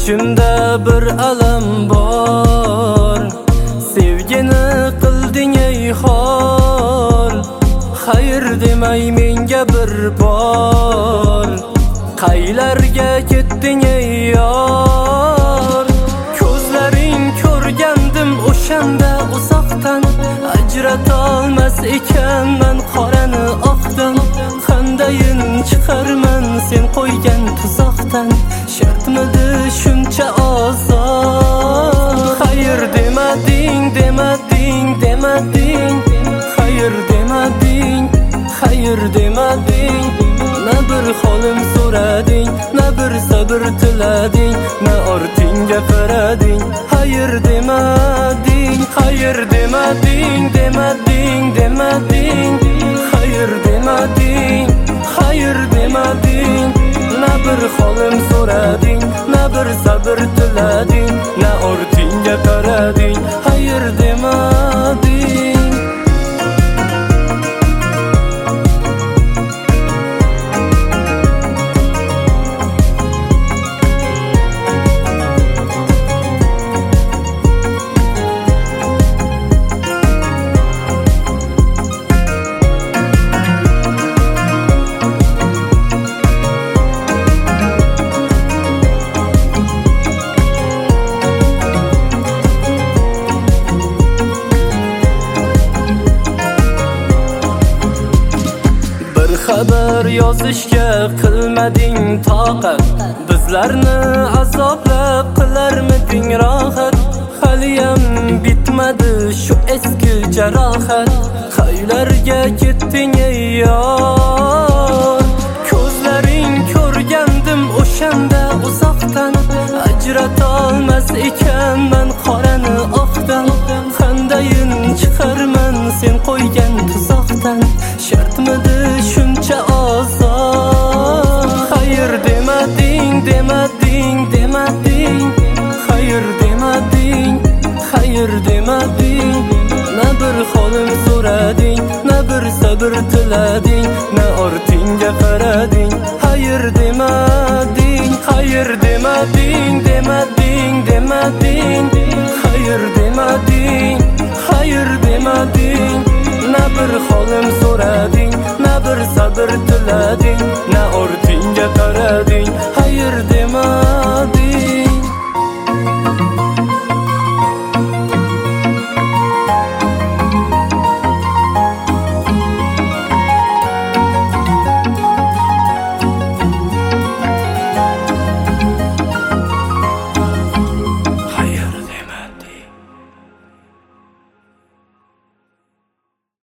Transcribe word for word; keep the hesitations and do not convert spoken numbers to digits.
İçimde bir alam bor, sevgini qilding ey xor. Hayır demay menga bir bor, qaylarga ketding ey yor. Ko'zlaring ko'rgandim o'shanda uzoqdan, ajratolmas ekanman qorani oqdan. Qandayin chiqarman sen qo'ygan tuzoqdan, shartmidi shuncha ozor. Hayır demading, demading, demading, hayır demading, hayır demading. Na bir holim so'rading, na bir sabr tilading, na ortingga qarading. Hayır demading, hayır demading, demading, demading, hayır demading, hayır demading. Na bir holim so'rading, na bir sabr tilading, na ortingga qarading. Hayır demading. Xabar yozishga qilmading toqat, bizlarni azoblab qilarmiding rohat. Haliyam bitmadi shu eski jarohat, qaylarga ketding ey yor. Ko'zlaring ko'rgandim o'shanda uzoqdan, ajratolmas ekanman qorani oqdan. Qandayin chiqarman sen qo'ygan tuzoqdan, shartmidi shuncha ozor. Hayır demading, demading, demading, hayır demading, hayır demading. Na bir holim so'rading, na bir sabr tilading, na ortingga qarading. Hayır demading, hayır demading, demading, demading, hayır demading, hayır demading. Na bir holim so'rading, na bir sabr tilading, na ortingga qarading. Hayır